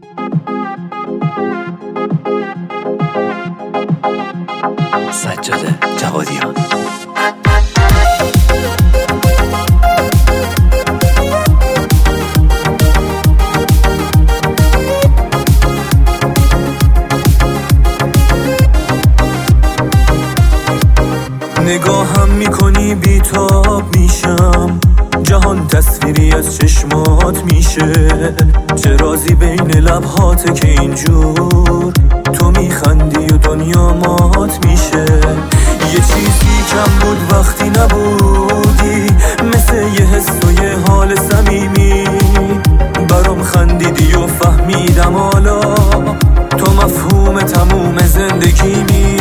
سجاده جوادیان. نگاهم میکنی بیتاب میشم، جهان تصویری از چشمات میشه. چه رازی بین لبهاته که اینجور تو میخندی و دنیا مات میشه. یه چیزی کم بود وقتی نبودی، مثل یه حس و یه حال صمیمی. برام خندیدی و فهمیدم حالا تو مفهوم تموم زندگیمی.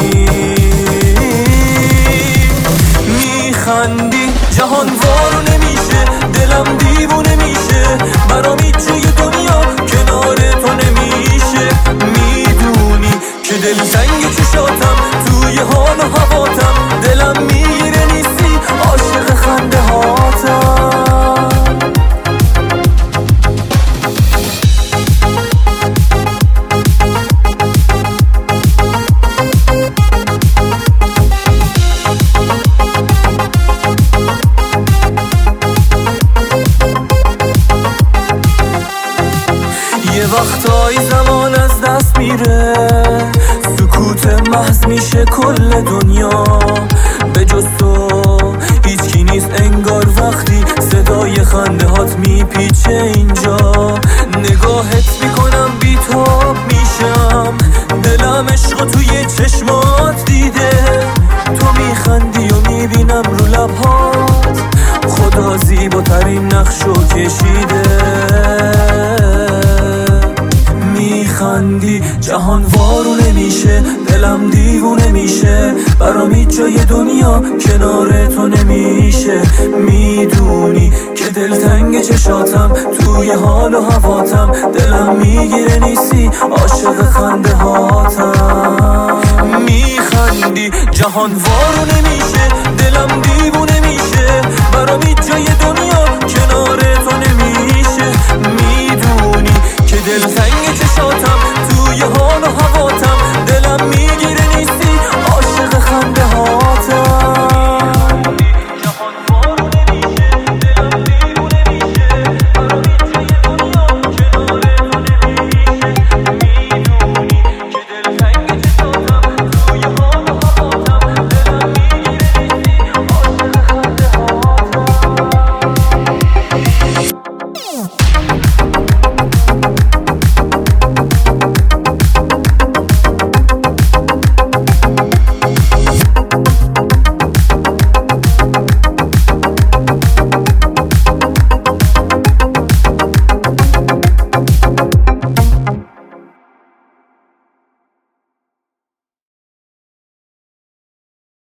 میخندی جهان وارو نمیشه، دلم دیوونه میشه. برام هیچ جای دنیا کنار تو نمیشه. میدونی که دلتنگ چشاتم، توی حال و هواتم. دلم میگیره نیستی، عاشق خنده هاتم. یه وقتایی زمان از دست میره، سکوت محض میشه کل دنیا. به جز تو هیچکی نیست انگار وقتی صدای خنده هات میپیچه اینجا. نگاهت میکنم بیتاب میشم، دلم عشق توی چشمات دیده. تو میخندی و میبینم رو لبهات، خدا زیباترین نقشو کشیده. میخندی جهان وارو نمیشه، دلم دیوونه میشه. برام هیچ جای دنیا کنار تو نمیشه. میدونی که دلتنگ چشاتم، توی حال و هواتم. دلم میگیره نیستی، عاشق خنده هاتم. میخندی جهان وارو نمیشه، دلم دیوونه میشه. برام هیچ جای دنیا کنار تو نمیشه. میدونی که دلتنگ